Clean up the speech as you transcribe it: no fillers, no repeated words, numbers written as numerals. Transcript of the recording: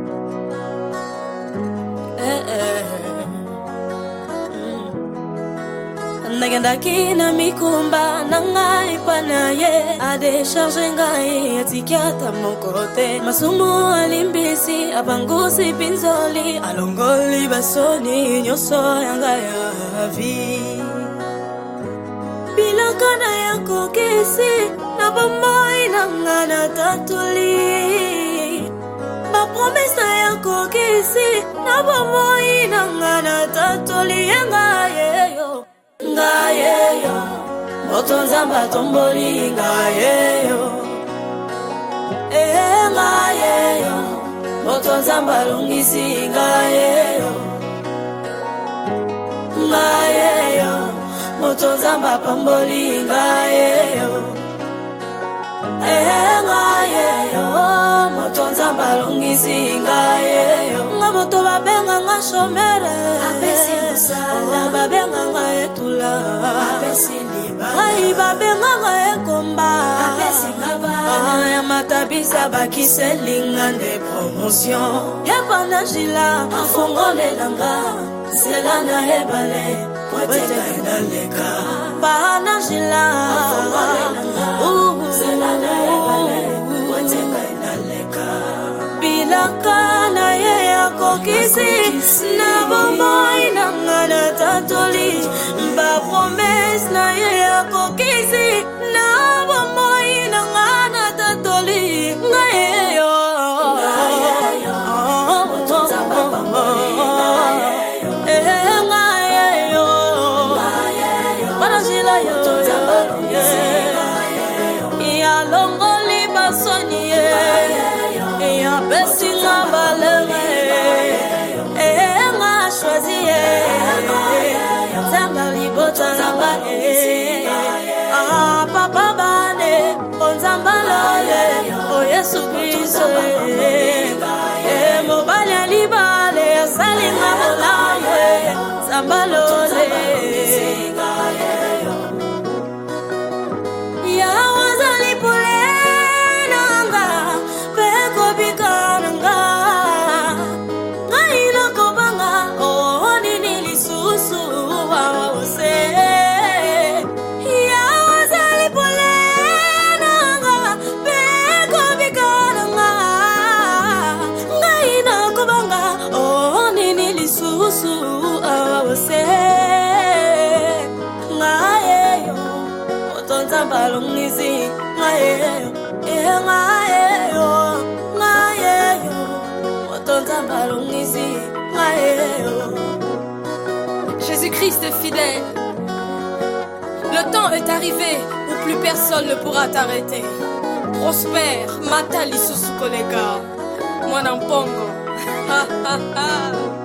Nagendaki na mikumba na ngai panaye ade charge ngai etikiata mokote masumu alimbisi abangusi pinzoli alongoli basoni nyoso yanga ya vi bilakana yako kesi na bamoi na ngana tatuli ba promesa yako kesi na bamoi na ngana tatuli yanga yeyo ngayeyo motonzamba tomboli ngayeyo ngayeyo motonzamba lungisi ngayeyo ngayeyo motonzamba pamboli ngayeyo ngayeyo motonzamba lungisi ngayeyo ngamoto babenga nga shomere apesi musala babenga nga etula apesi liba ai babenga nga ekomba apesi ngaba ya matabisa bakiselinga nde promotion ya panajila afongole langa selana hebale poteka inaleka panajila afongole langa selana hebale poteka inaleka bilakana ye akokisi na bomoi na ngana tatoli ba promesse na ye akokisi na bomoi na ngana tatoli ngayeyo Papa bane onzambalole o Yesu Kristo mobale libale salinga bolale zambalole ya wazali polenanga peko bikananga ngaina kobanga o nini lisusu wa ose balungisi ngayeyo ngayeyo ngayeyo otonza balungisi ngayeyo. Jésus-Christ est fidèle. Le temps est arrivé où plus personne ne pourra t'arrêter. Prospère, matali susu kolega, mwana mpongo. Ha ha ha.